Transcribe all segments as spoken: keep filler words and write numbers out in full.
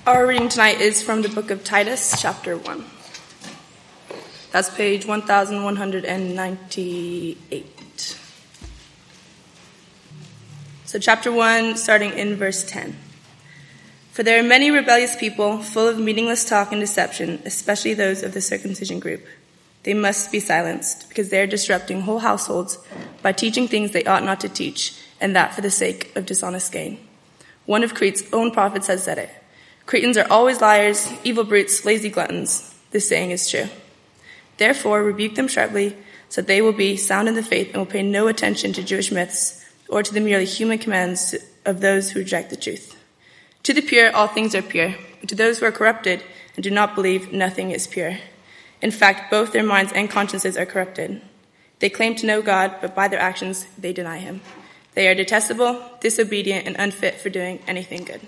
Our reading tonight is from the book of Titus, chapter one. That's page one thousand one hundred ninety-eight. So chapter one, starting in verse ten. For there are many rebellious people, full of meaningless talk and deception, especially those of the circumcision group. They must be silenced, because they are disrupting whole households by teaching things they ought not to teach, and that for the sake of dishonest gain. One of Crete's own prophets has said it. Cretans are always liars, evil brutes, lazy gluttons. This saying is true. Therefore, rebuke them sharply, so that they will be sound in the faith and will pay no attention to Jewish myths or to the merely human commands of those who reject the truth. To the pure, all things are pure, but to those who are corrupted and do not believe, nothing is pure. In fact, both their minds and consciences are corrupted. They claim to know God, but by their actions, they deny him. They are detestable, disobedient, and unfit for doing anything good.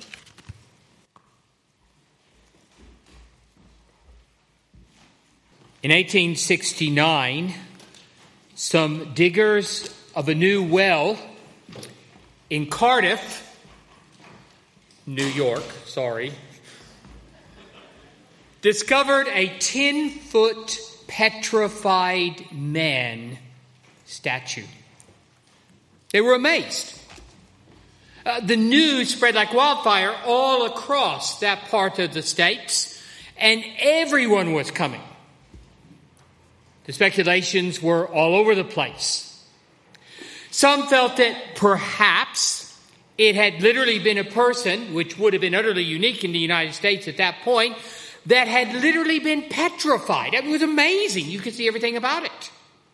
In eighteen sixty-nine, some diggers of a new well in Cardiff, New York, sorry, discovered a ten-foot petrified man statue. They were amazed. Uh, the news spread like wildfire all across that part of the States, and everyone was coming. The speculations were all over the place. Some felt that perhaps it had literally been a person, which would have been utterly unique in the United States at that point, that had literally been petrified. It was amazing. You could see everything about it.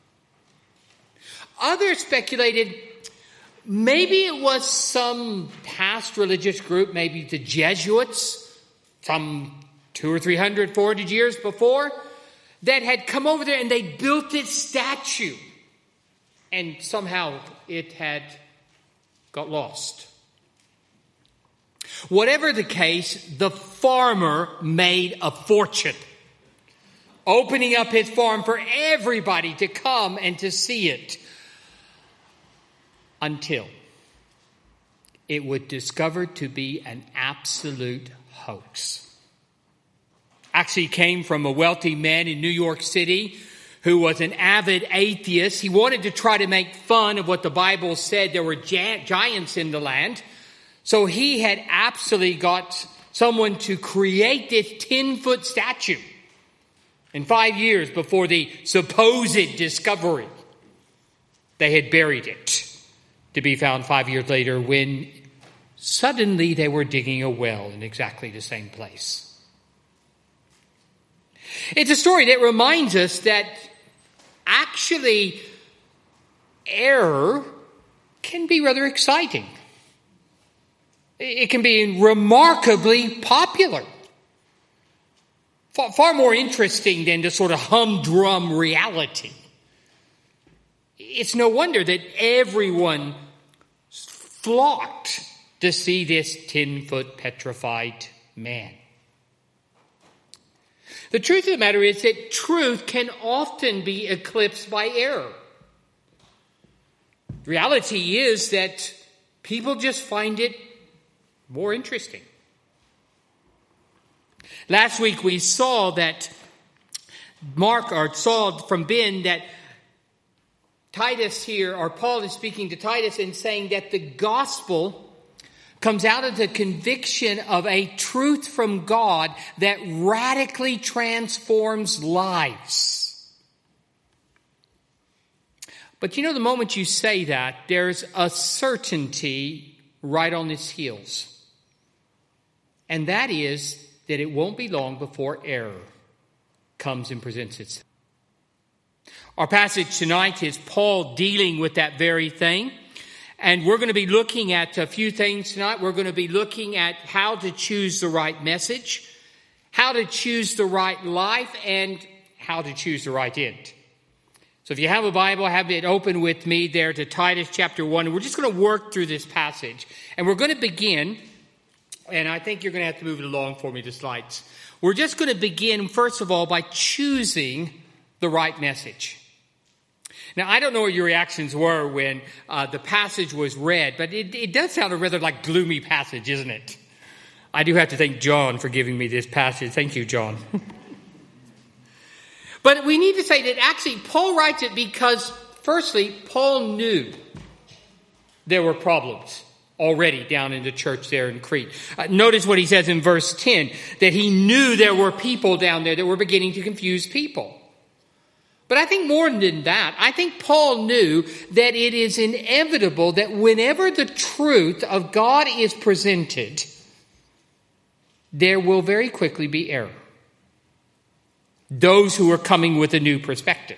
Others speculated maybe it was some past religious group, maybe the Jesuits, some two or three hundred, four hundred years before, that had come over there and they built this statue. And somehow it had got lost. Whatever the case, the farmer made a fortune, opening up his farm for everybody to come and to see it, until it was discovered to be an absolute hoax. Actually came from a wealthy man in New York City who was an avid atheist. He wanted to try to make fun of what the Bible said there were gi- giants in the land. So he had absolutely got someone to create this ten-foot statue in five years before the supposed discovery. They had buried it, to be found five years later when suddenly they were digging a well in exactly the same place. It's a story that reminds us that actually error can be rather exciting. It can be remarkably popular. Far, far more interesting than the sort of humdrum reality. It's no wonder that everyone flocked to see this ten-foot petrified man. The truth of the matter is that truth can often be eclipsed by error. The reality is that people just find it more interesting. Last week we saw that Mark, or saw from Ben, that Titus here, or Paul is speaking to Titus and saying that the gospel comes out of the conviction of a truth from God that radically transforms lives. But you know, the moment you say that, there's a certainty right on its heels. And that is that it won't be long before error comes and presents itself. Our passage tonight is Paul dealing with that very thing. And we're going to be looking at a few things tonight. We're going to be looking at how to choose the right message, how to choose the right life, and how to choose the right end. So if you have a Bible, have it open with me there to Titus chapter one. And we're just going to work through this passage. And we're going to begin, and I think you're going to have to move it along for me, the slides. We're just going to begin, first of all, by choosing the right message. Now, I don't know what your reactions were when uh, the passage was read, but it, it does sound a rather like gloomy passage, isn't it? I do have to thank John for giving me this passage. Thank you, John. But we need to say that actually Paul writes it because, firstly, Paul knew there were problems already down in the church there in Crete. Uh, notice what he says in verse ten, that he knew there were people down there that were beginning to confuse people. But I think more than that, I think Paul knew that it is inevitable that whenever the truth of God is presented, there will very quickly be error. Those who are coming with a new perspective.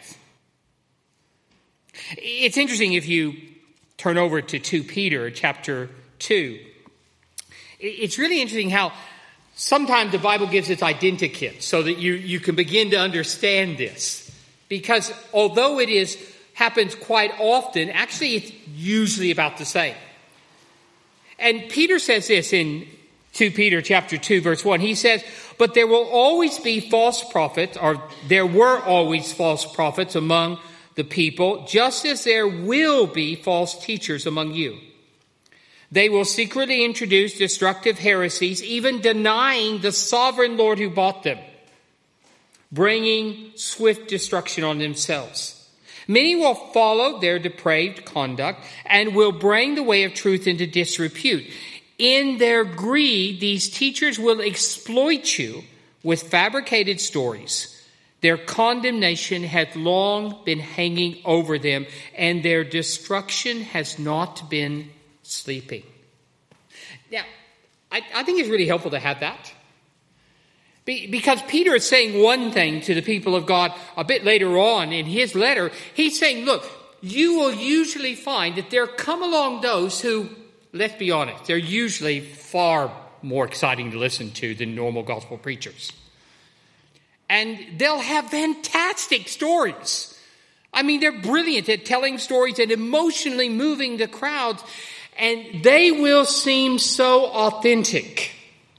It's interesting if you turn over to Second Peter chapter two. It's really interesting how sometimes the Bible gives its identikit so that you, you can begin to understand this. Because although it is happens quite often, actually it's usually about the same. And Peter says this in Second Peter chapter two, verse one. He says, but there will always be false prophets, or there were always false prophets among the people, just as there will be false teachers among you. They will secretly introduce destructive heresies, even denying the sovereign Lord who bought them, bringing swift destruction on themselves. Many will follow their depraved conduct and will bring the way of truth into disrepute. In their greed, these teachers will exploit you with fabricated stories. Their condemnation has long been hanging over them, and their destruction has not been sleeping. Now, I, I think it's really helpful to have that. Be, because Peter is saying one thing to the people of God a bit later on in his letter. He's saying, look, you will usually find that there come along those who, let's be honest, they're usually far more exciting to listen to than normal gospel preachers. And they'll have fantastic stories. I mean, they're brilliant at telling stories and emotionally moving the crowds. And they will seem so authentic.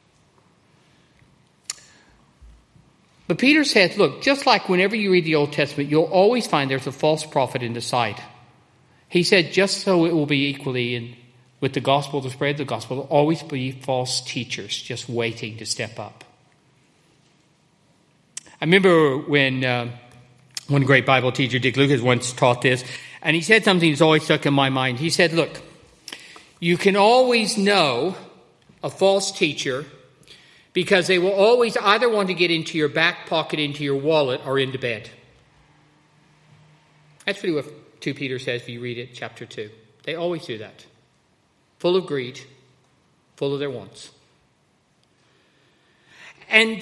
But Peter says, look, just like whenever you read the Old Testament, you'll always find there's a false prophet in the side. He said, just so it will be equally in with the gospel to spread the gospel, there will always be false teachers just waiting to step up. I remember when uh, one great Bible teacher, Dick Lucas, once taught this, and he said something that's always stuck in my mind. He said, look, you can always know a false teacher because they will always either want to get into your back pocket, into your wallet, or into bed. That's really what Second Peter says if you read it, chapter two. They always do that. Full of greed, full of their wants. And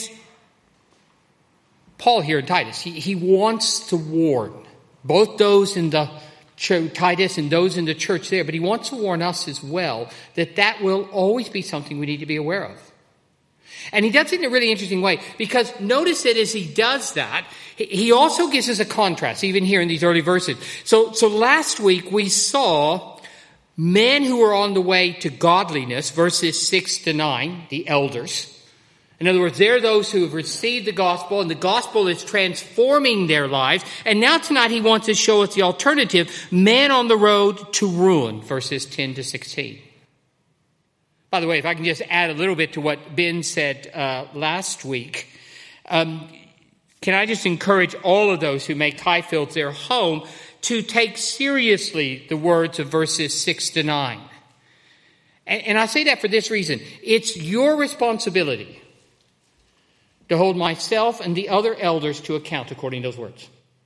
Paul here in Titus, he, he wants to warn both those in the church, Titus and those in the church there, but he wants to warn us as well that that will always be something we need to be aware of. And he does it in a really interesting way, because notice that as he does that, he also gives us a contrast, even here in these early verses. So, so last week we saw men who were on the way to godliness, verses six to nine, the elders. In other words, they're those who have received the gospel, and the gospel is transforming their lives. And now tonight he wants to show us the alternative, men on the road to ruin, verses ten to sixteen. By the way, if I can just add a little bit to what Ben said uh, last week, um, can I just encourage all of those who make Highfields their home to take seriously the words of verses six to nine. And, and I say that for this reason. It's your responsibility to hold myself and the other elders to account according to those words.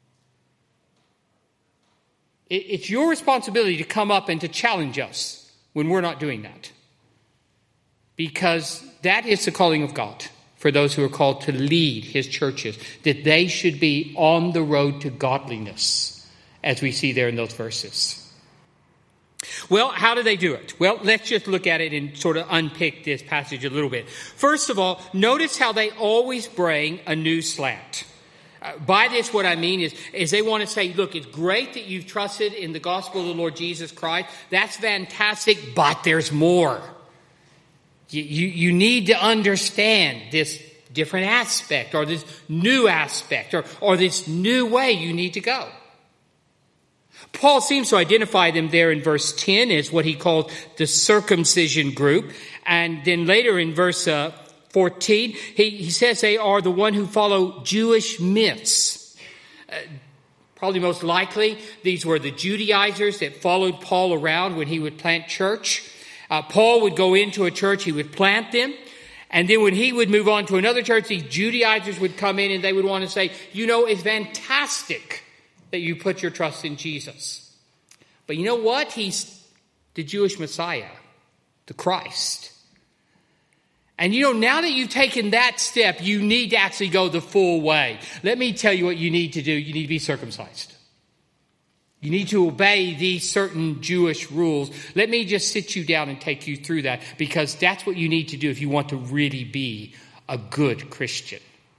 It, it's your responsibility to come up and to challenge us when we're not doing that. Because that is the calling of God for those who are called to lead his churches, that they should be on the road to godliness, as we see there in those verses. Well, how do they do it? Well, let's just look at it and sort of unpick this passage a little bit. First of all, notice how they always bring a new slant. Uh, by this, what I mean is, is they want to say, look, it's great that you've trusted in the gospel of the Lord Jesus Christ. That's fantastic, but there's more. You, you, you need to understand this different aspect, or this new aspect, or, or this new way you need to go. Paul seems to identify them there in verse ten as what he called the circumcision group. And then later in verse uh, fourteen, he, he says they are the one who follow Jewish myths. Uh, probably most likely, these were the Judaizers that followed Paul around when he would plant church. Uh, Paul would go into a church, he would plant them. And then when he would move on to another church, these Judaizers would come in and they would want to say, you know, it's fantastic that you put your trust in Jesus. But you know what? He's the Jewish Messiah, the Christ. And you know, now that you've taken that step, you need to actually go the full way. Let me tell you what you need to do. You need to be circumcised. You need to obey these certain Jewish rules. Let me just sit you down and take you through that, because that's what you need to do if you want to really be a good Christian.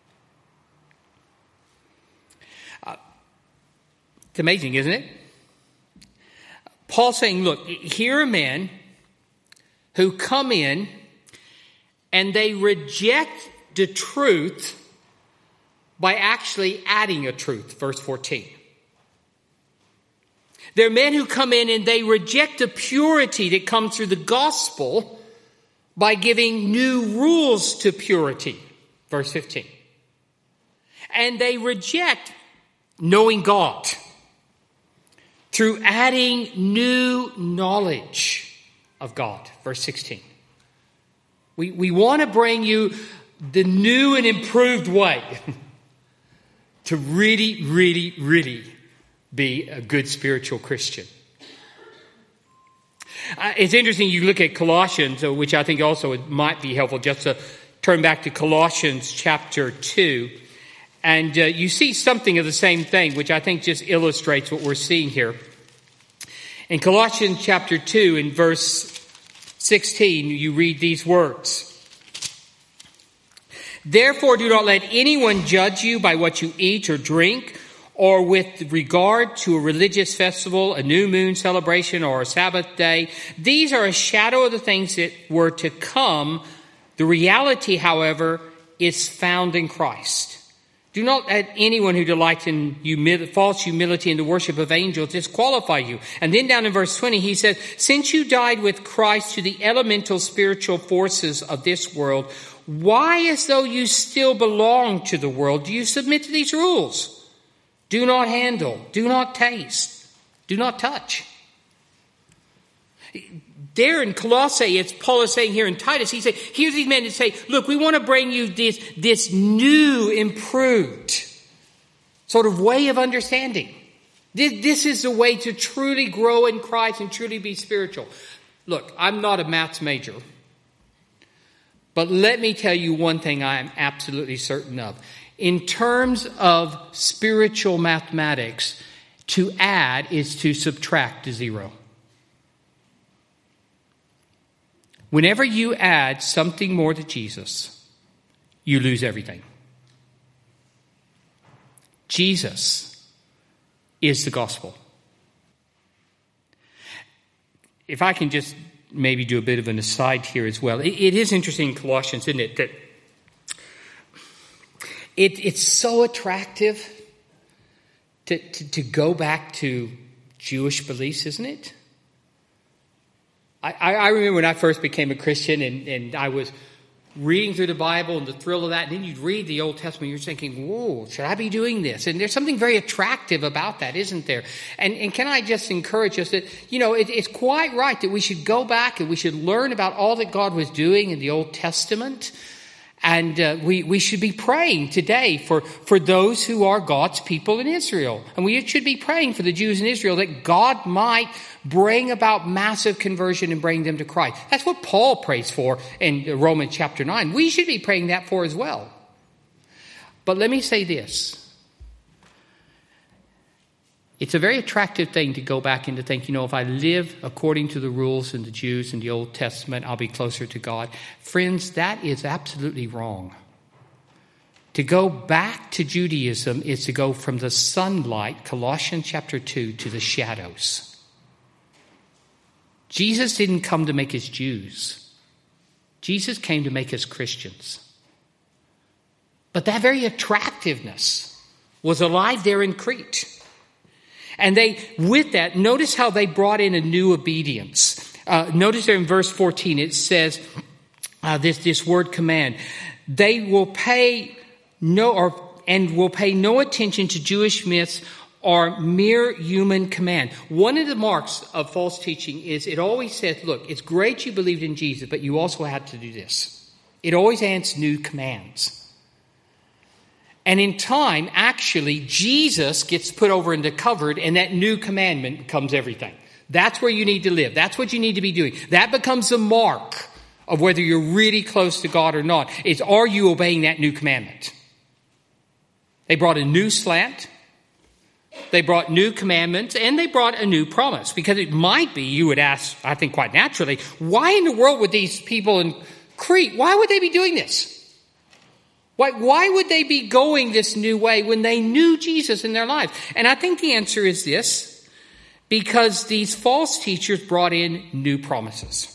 Uh, it's amazing, isn't it? Paul's saying, look, here are men who come in and they reject the truth by actually adding a truth. Verse fourteen. There are men who come in and they reject the purity that comes through the gospel by giving new rules to purity. Verse fifteen. And they reject knowing God through adding new knowledge of God. Verse sixteen. We, we want to bring you the new and improved way to really, really, really be a good spiritual Christian. Uh, it's interesting, you look at Colossians, which I think also it might be helpful just to turn back to Colossians chapter two. And uh, you see something of the same thing, which I think just illustrates what we're seeing here. In Colossians chapter two, in verse sixteen, you read these words. Therefore, do not let anyone judge you by what you eat or drink, or with regard to a religious festival, a new moon celebration, or a Sabbath day. These are a shadow of the things that were to come. The reality, however, is found in Christ. Do not let anyone who delights in humil- false humility in the worship of angels disqualify you. And then down in verse twenty, he says, since you died with Christ to the elemental spiritual forces of this world, why, as though you still belong to the world, do you submit to these rules? Do not handle, do not taste, do not touch. There in Colossae, it's Paul is saying here in Titus, he said, here's these men that say, look, we want to bring you this, this new, improved sort of way of understanding. This, this is the way to truly grow in Christ and truly be spiritual. Look, I'm not a maths major, but let me tell you one thing I am absolutely certain of. In terms of spiritual mathematics, to add is to subtract to zero. Whenever you add something more to Jesus, you lose everything. Jesus is the gospel. If I can just maybe do a bit of an aside here as well. It, it is interesting in Colossians, isn't it, that it, it's so attractive to, to, to go back to Jewish beliefs, isn't it? I, I remember when I first became a Christian and, and I was reading through the Bible and the thrill of that. And then you'd read the Old Testament. You're thinking, whoa, should I be doing this? And there's something very attractive about that, isn't there? And, and can I just encourage us that, you know, it, it's quite right that we should go back and we should learn about all that God was doing in the Old Testament. And uh, we, we should be praying today for, for those who are God's people in Israel. And we should be praying for the Jews in Israel that God might bring about massive conversion and bring them to Christ. That's what Paul prays for in Romans chapter nine. We should be praying that for as well. But let me say this. It's a very attractive thing to go back and to think, you know, if I live according to the rules in the Jews in the Old Testament, I'll be closer to God. Friends, that is absolutely wrong. To go back to Judaism is to go from the sunlight, Colossians chapter two, to the shadows. Jesus didn't come to make us Jews. Jesus came to make us Christians. But that very attractiveness was alive there in Crete. And they, with that, notice how they brought in a new obedience. Uh, notice there in verse fourteen, it says, uh, this, this word command. They will pay no, or, and will pay no attention to Jewish myths or mere human command. One of the marks of false teaching is it always says, look, it's great you believed in Jesus, but you also had to do this. It always adds new commands. And in time, actually, Jesus gets put over into covered, and that new commandment becomes everything. That's where you need to live. That's what you need to be doing. That becomes the mark of whether you're really close to God or not. It's, are you obeying that new commandment? They brought a new slant. They brought new commandments, and they brought a new promise. Because it might be, you would ask, I think quite naturally, why in the world would these people in Crete, why would they be doing this? Why, why would they be going this new way when they knew Jesus in their lives? And I think the answer is this, because these false teachers brought in new promises.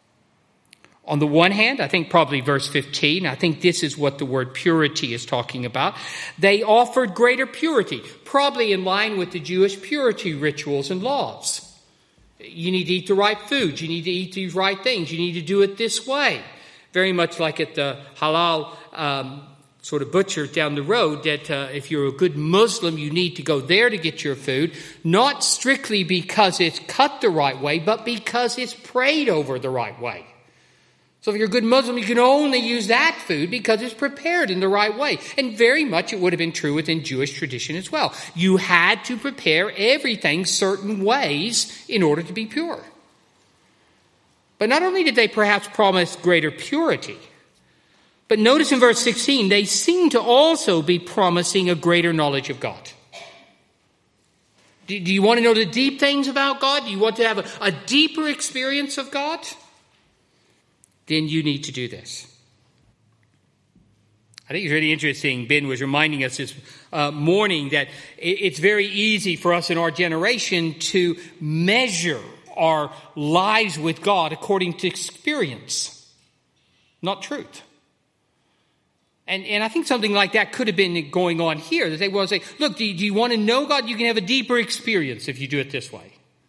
On the one hand, I think probably verse fifteen, I think this is what the word purity is talking about. They offered greater purity, probably in line with the Jewish purity rituals and laws. You need to eat the right food. You need to eat these right things. You need to do it this way. Very much like at the halal um, sort of butcher down the road, that uh, if you're a good Muslim, you need to go there to get your food, not strictly because it's cut the right way, but because it's prayed over the right way. So if you're a good Muslim, you can only use that food because it's prepared in the right way. And very much it would have been true within Jewish tradition as well. You had to prepare everything certain ways in order to be pure. But not only did they perhaps promise greater purity, but notice in verse sixteen, they seem to also be promising a greater knowledge of God. Do, do you want to know the deep things about God? Do you want to have a, a deeper experience of God? Then you need to do this. I think it's really interesting. Ben was reminding us this uh, morning that it, it's very easy for us in our generation to measure our lives with God according to experience, not truth. And and I think something like that could have been going on here. That they will say, look, do you, do you want to know God? You can have a deeper experience if you do it this way.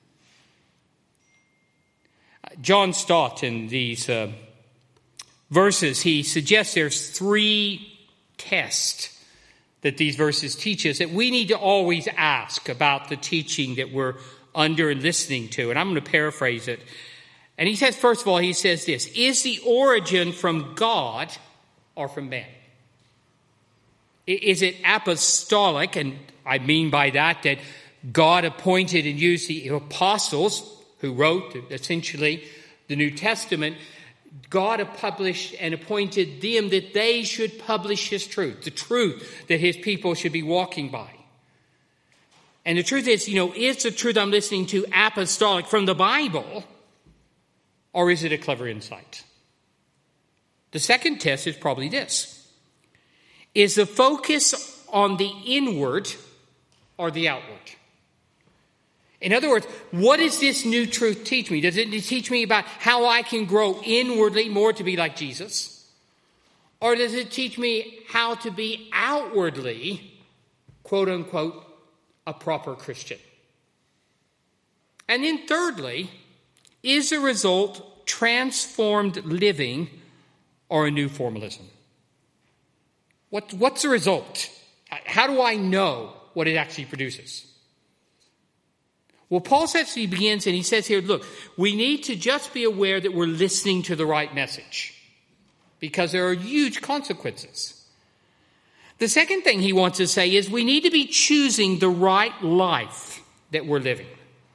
John Stott, in these uh, verses, he suggests there's three tests that these verses teach us that we need to always ask about the teaching that we're under and listening to. And I'm going to paraphrase it. And he says, first of all, he says this: is the origin from God or from man? Is it apostolic? And I mean by that that God appointed and used the apostles who wrote essentially the New Testament. God published and appointed them that they should publish his truth, the truth that his people should be walking by. And the truth is, you know, is the truth I'm listening to apostolic from the Bible, or is it a clever insight? The second test is probably this: is the focus on the inward or the outward? In other words, what does this new truth teach me? Does it teach me about how I can grow inwardly more to be like Jesus? Or does it teach me how to be outwardly, quote unquote, a proper Christian? And then thirdly, is the result transformed living or a new formalism? What, what's the result? How do I know what it actually produces? Well, Paul says, he begins and he says here, look, we need to just be aware that we're listening to the right message, because there are huge consequences. The second thing he wants to say is we need to be choosing the right life that we're living.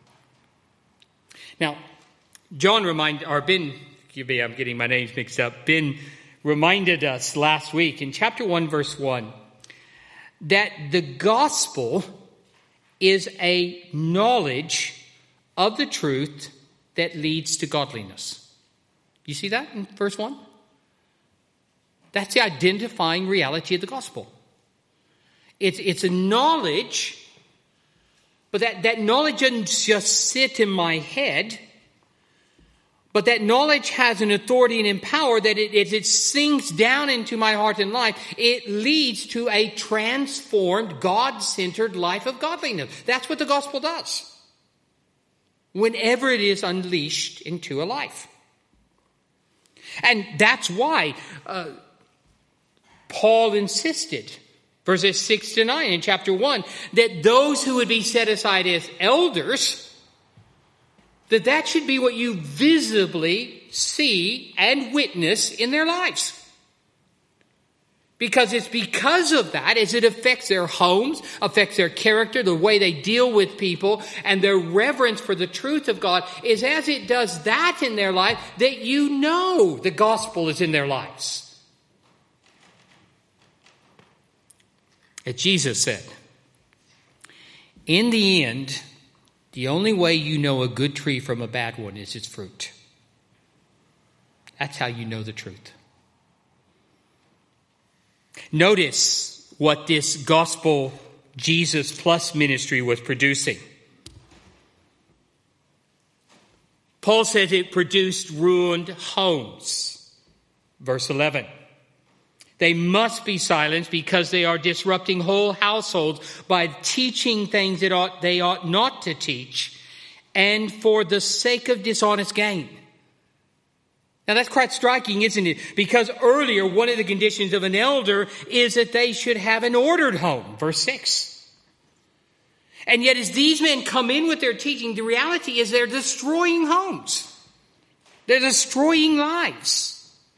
Now, John reminded, or Ben, excuse me, I'm getting my names mixed up. Ben reminded us last week in chapter one, verse one, that the gospel is a knowledge of the truth that leads to godliness. You see that in verse one? That's the identifying reality of the gospel. It's, it's a knowledge, but that, that knowledge doesn't just sit in my head, But that knowledge has an authority and in power that it, as it sinks down into my heart and life, it leads to a transformed, God-centered life of godliness. That's what the gospel does. Whenever it is unleashed into a life. And that's why uh, Paul insisted, verses six to nine in chapter one, that those who would be set aside as elders, that that should be what you visibly see and witness in their lives. Because it's because of that, as it affects their homes, affects their character, the way they deal with people, and their reverence for the truth of God, is as it does that in their life, that you know the gospel is in their lives. As Jesus said, in the end, the only way you know a good tree from a bad one is its fruit. That's how you know the truth. Notice what this gospel Jesus plus ministry was producing. Paul says it produced ruined homes. Verse eleven. They must be silenced because they are disrupting whole households by teaching things that ought, they ought not to teach, and for the sake of dishonest gain. Now that's quite striking, isn't it? Because earlier, one of the conditions of an elder is that they should have an ordered home. Verse six. And yet as these men come in with their teaching, the reality is they're destroying homes. They're destroying lives.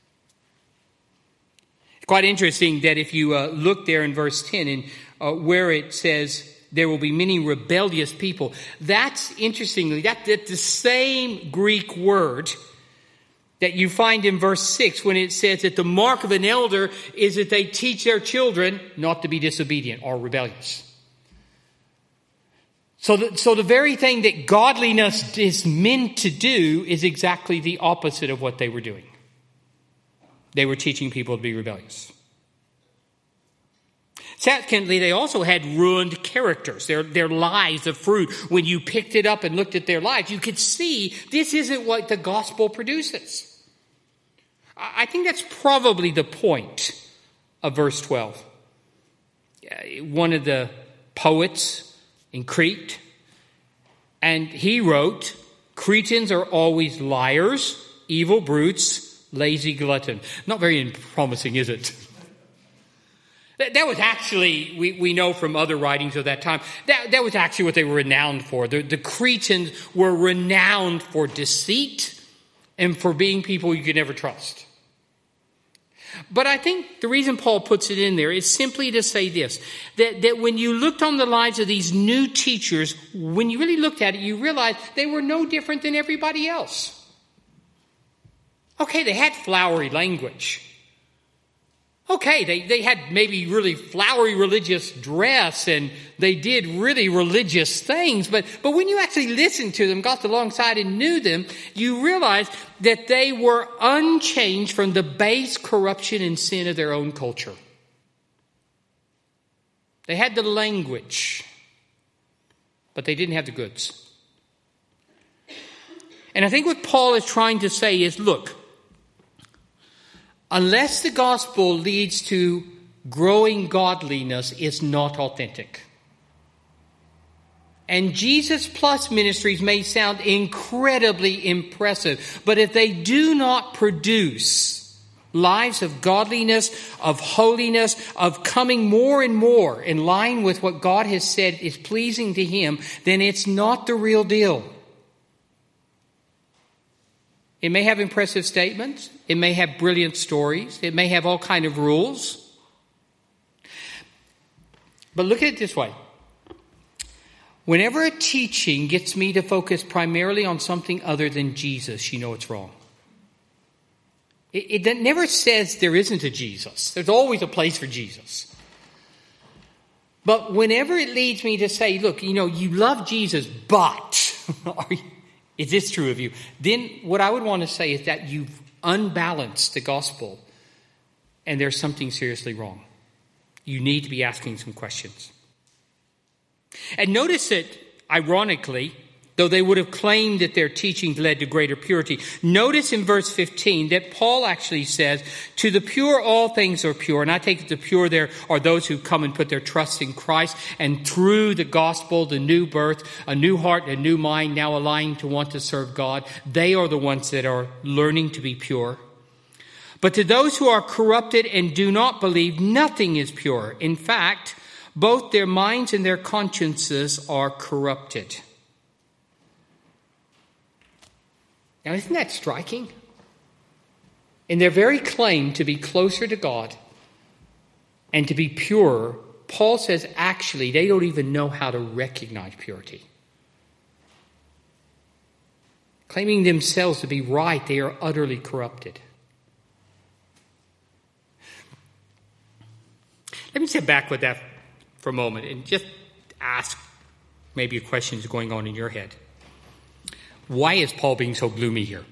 Quite interesting that if you uh, look there in verse ten, and uh, where it says there will be many rebellious people, that's interestingly, that, that's the same Greek word that you find in verse six when it says that the mark of an elder is that they teach their children not to be disobedient or rebellious. So the, so the very thing that godliness is meant to do is exactly the opposite of what they were doing. They were teaching people to be rebellious. Secondly, they also had ruined characters. Their, their lives of fruit. When you picked it up and looked at their lives, you could see this isn't what the gospel produces. I think that's probably the point of verse twelve. One of the poets in Crete, and he wrote, Cretans are always liars, evil brutes, lazy glutton. Not very promising, is it? That was actually, we, we know from other writings of that time, that, that was actually what they were renowned for. The, the Cretans were renowned for deceit and for being people you could never trust. But I think the reason Paul puts it in there is simply to say this, that, that when you looked on the lives of these new teachers, when you really looked at it, you realized they were no different than everybody else. Okay, they had flowery language. Okay, they, they had maybe really flowery religious dress and they did really religious things. But, but when you actually listened to them, got alongside and knew them, you realized that they were unchanged from the base corruption and sin of their own culture. They had the language, but they didn't have the goods. And I think what Paul is trying to say is, look, unless the gospel leads to growing godliness, it's not authentic. And Jesus plus ministries may sound incredibly impressive, but if they do not produce lives of godliness, of holiness, of coming more and more in line with what God has said is pleasing to Him, then it's not the real deal. It may have impressive statements. It may have brilliant stories. It may have all kinds of rules. But look at it this way. Whenever a teaching gets me to focus primarily on something other than Jesus, you know it's wrong. It, it never says there isn't a Jesus. There's always a place for Jesus. But whenever it leads me to say, look, you know, you love Jesus, but... are you, is this true of you? Then what I would want to say is that you've unbalanced the gospel and there's something seriously wrong. You need to be asking some questions. And notice that, ironically, though they would have claimed that their teachings led to greater purity. Notice in verse fifteen that Paul actually says, to the pure all things are pure. And I take it the pure there are those who come and put their trust in Christ, and through the gospel, the new birth, a new heart, a new mind, now aligned to want to serve God. They are the ones that are learning to be pure. But to those who are corrupted and do not believe, nothing is pure. In fact, both their minds and their consciences are corrupted. Now, isn't that striking? In their very claim to be closer to God and to be pure, Paul says actually they don't even know how to recognize purity. Claiming themselves to be right, they are utterly corrupted. Let me sit back with that for a moment and just ask maybe a question is going on in your head. Why is Paul being so gloomy here?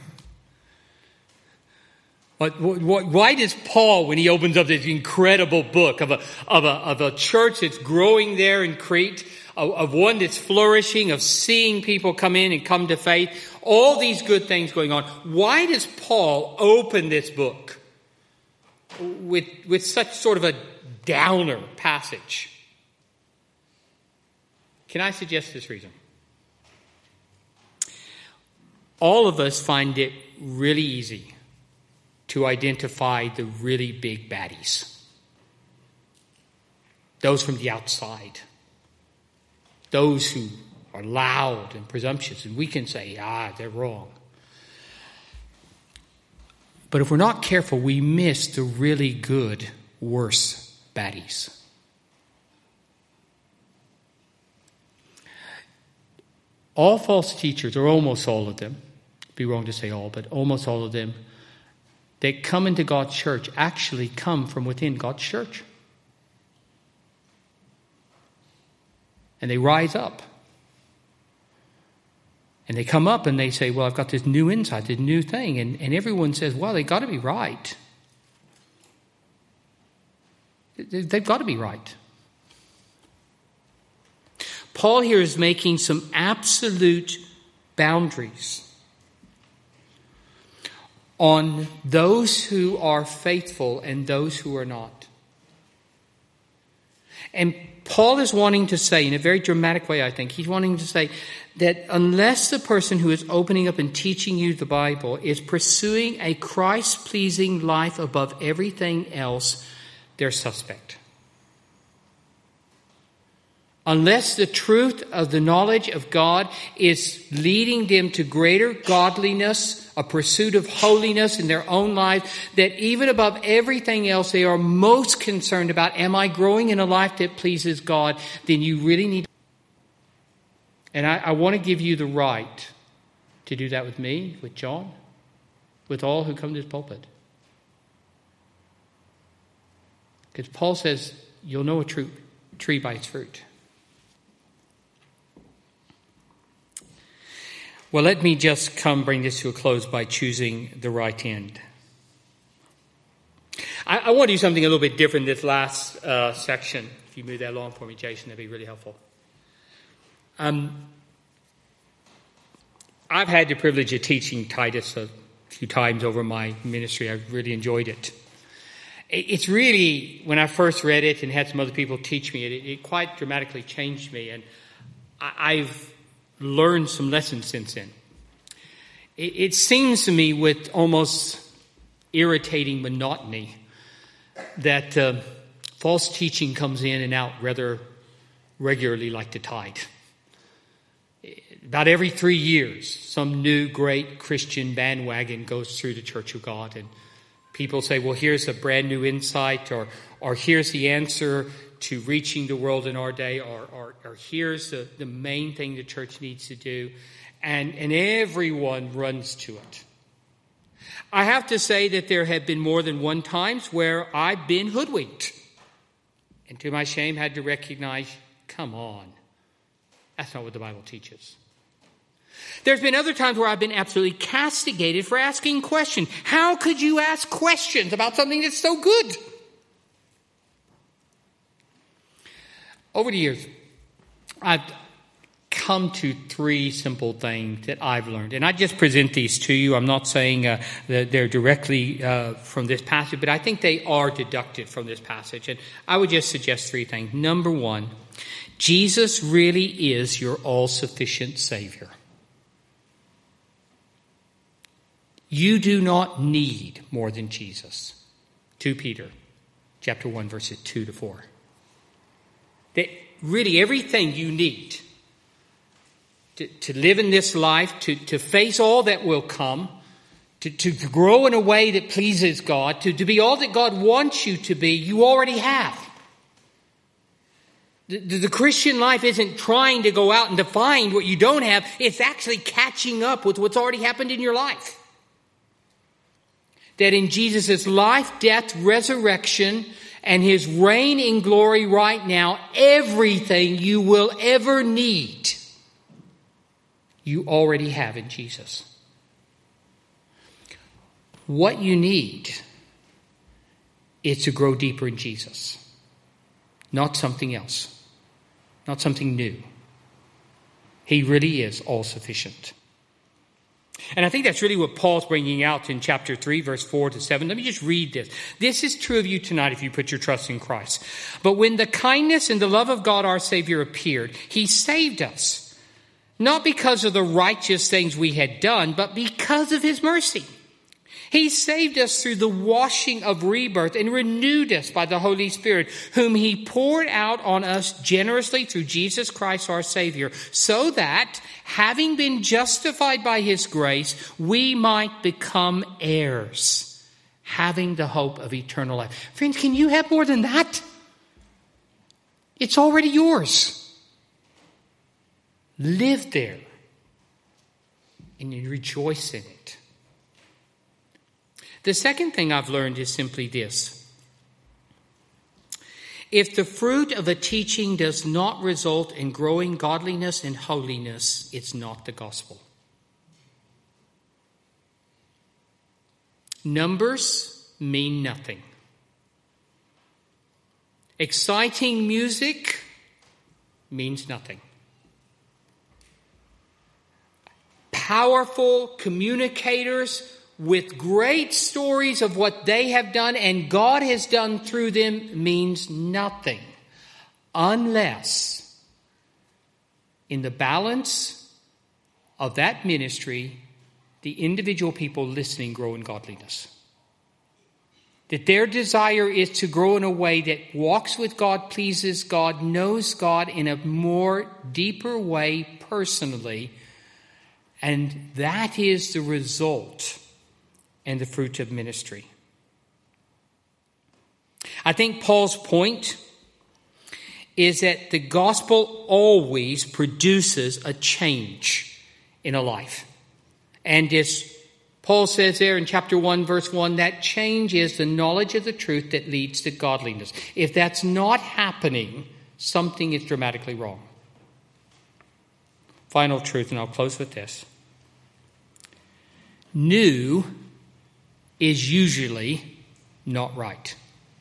what, what, why does Paul, when he opens up this incredible book of a, of a, of a church that's growing there in Crete, of, of one that's flourishing, of seeing people come in and come to faith, all these good things going on, why does Paul open this book with, with such sort of a downer passage? Can I suggest this reason? All of us find it really easy to identify the really big baddies. Those from the outside. Those who are loud and presumptuous. And we can say, ah, they're wrong. But if we're not careful, we miss the really good, worse baddies. All false teachers, or almost all of them, be wrong to say all, but almost all of them that come into God's church actually come from within God's church. And they rise up. And they come up and they say, well, I've got this new insight, this new thing. And, and everyone says, well, they've got to be right. They've got to be right. Paul here is making some absolute boundaries on those who are faithful and those who are not. And Paul is wanting to say, in a very dramatic way, I think, he's wanting to say that unless the person who is opening up and teaching you the Bible is pursuing a Christ-pleasing life above everything else, they're suspect. Unless the truth of the knowledge of God is leading them to greater godliness, a pursuit of holiness in their own life, that even above everything else they are most concerned about, am I growing in a life that pleases God, then you really need. And I, I want to give you the right to do that with me, with John, with all who come to this pulpit. Because Paul says, you'll know a true tree by its fruit. Well, let me just come bring this to a close by choosing the right end. I, I want to do something a little bit different this last uh, section. If you move that along for me, Jason, that'd be really helpful. Um, I've had the privilege of teaching Titus a few times over my ministry. I've really enjoyed it. It's really, when I first read it and had some other people teach me, it, it quite dramatically changed me. And I, I've learned some lessons since then. It, it seems to me with almost irritating monotony that uh, false teaching comes in and out rather regularly like the tide. About every three years, some new great Christian bandwagon goes through the Church of God, and people say, well, here's a brand new insight, or or here's the answer to reaching the world in our day, or or, or here's the, the main thing the church needs to do. And, and everyone runs to it. I have to say that there have been more than one times where I've been hoodwinked. And to my shame, had to recognize, come on, that's not what the Bible teaches. There's been other times where I've been absolutely castigated for asking questions. How could you ask questions about something that's so good? Over the years, I've come to three simple things that I've learned. And I just present these to you. I'm not saying uh, that they're directly uh, from this passage, but I think they are deducted from this passage. And I would just suggest three things. Number one, Jesus really is your all-sufficient Savior. You do not need more than Jesus. Second Peter chapter one, verses two to four. That really everything you need to, to live in this life, to, to face all that will come, to, to grow in a way that pleases God, to, to be all that God wants you to be, you already have. The, the, the Christian life isn't trying to go out and to find what you don't have. It's actually catching up with what's already happened in your life. That in Jesus' life, death, resurrection, and his reign in glory right now, everything you will ever need, you already have in Jesus. What you need is to grow deeper in Jesus. Not something else. Not something new. He really is all sufficient. And I think that's really what Paul's bringing out in chapter three, verse four to seven. Let me just read this. This is true of you tonight if you put your trust in Christ. But when the kindness and the love of God our Savior appeared, he saved us. Not because of the righteous things we had done, but because of his mercy. He saved us through the washing of rebirth and renewed us by the Holy Spirit, whom he poured out on us generously through Jesus Christ our Savior, so that, having been justified by his grace, we might become heirs, having the hope of eternal life. Friends, can you have more than that? It's already yours. Live there and you rejoice in it. The second thing I've learned is simply this. If the fruit of a teaching does not result in growing godliness and holiness, it's not the gospel. Numbers mean nothing. Exciting music means nothing. Powerful communicators with great stories of what they have done and God has done through them means nothing unless in the balance of that ministry, the individual people listening grow in godliness. That their desire is to grow in a way that walks with God, pleases God, knows God in a more deeper way personally. And that is the result and the fruit of ministry. I think Paul's point is that the gospel always produces a change in a life. And as Paul says there in chapter one, verse one, that change is the knowledge of the truth that leads to godliness. If that's not happening, something is dramatically wrong. Final truth, and I'll close with this. New is usually not right.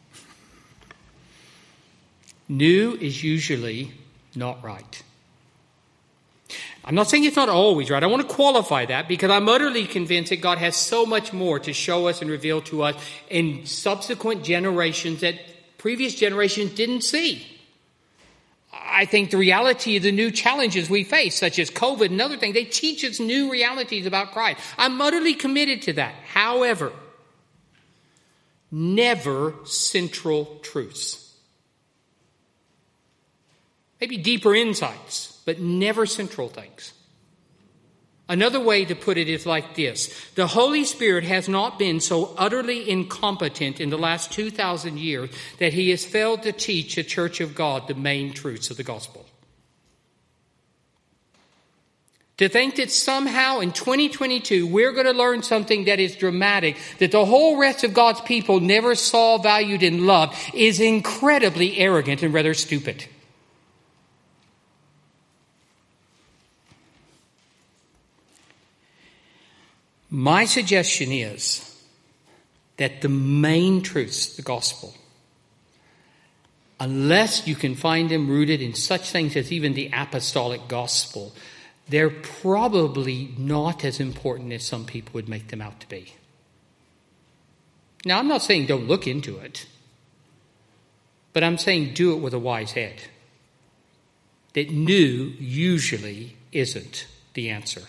New is usually not right. I'm not saying it's not always right. I want to qualify that because I'm utterly convinced that God has so much more to show us and reveal to us in subsequent generations that previous generations didn't see. I think the reality of the new challenges we face, such as COVID and other things, they teach us new realities about Christ. I'm utterly committed to that. However, never central truths. Maybe deeper insights, but never central things. Another way to put it is like this. The Holy Spirit has not been so utterly incompetent in the last two thousand years that he has failed to teach the church of God the main truths of the gospel. To think that somehow in twenty twenty-two we're going to learn something that is dramatic, that the whole rest of God's people never saw, valued, and loved, is incredibly arrogant and rather stupid. My suggestion is that the main truths, the gospel, unless you can find them rooted in such things as even the apostolic gospel, they're probably not as important as some people would make them out to be. Now, I'm not saying don't look into it, but I'm saying do it with a wise head. That new usually isn't the answer.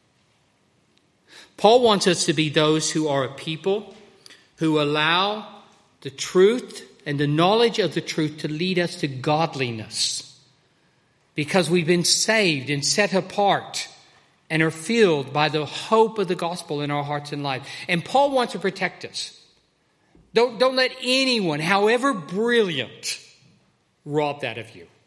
Paul wants us to be those who are a people who allow the truth and the knowledge of the truth to lead us to godliness, because we've been saved and set apart and are filled by the hope of the gospel in our hearts and lives. And Paul wants to protect us. Don't, don't let anyone, however brilliant, rob that of you.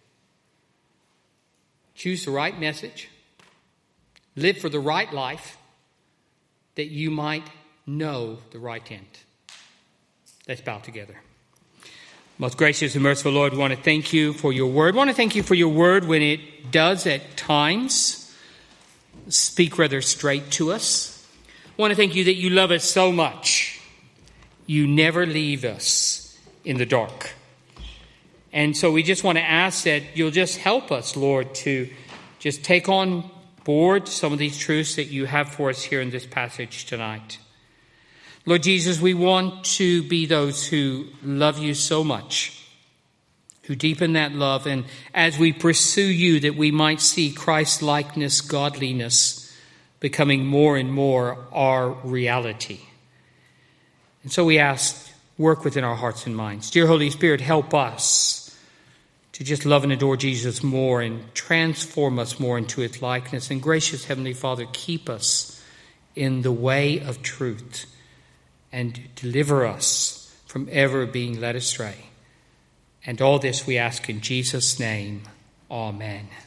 Choose the right message. Live for the right life, that you might know the right end. Let's bow together. Most gracious and merciful Lord, we want to thank you for your word. We want to thank you for your word when it does at times speak rather straight to us. We want to thank you that you love us so much. You never leave us in the dark. And so we just want to ask that you'll just help us, Lord, to just take on board some of these truths that you have for us here in this passage tonight. Lord Jesus, we want to be those who love you so much, who deepen that love, and as we pursue you, that we might see Christ-likeness, godliness, becoming more and more our reality. And so we ask, work within our hearts and minds. Dear Holy Spirit, help us to just love and adore Jesus more and transform us more into his likeness. And gracious Heavenly Father, keep us in the way of truth and deliver us from ever being led astray. And all this we ask in Jesus' name. Amen.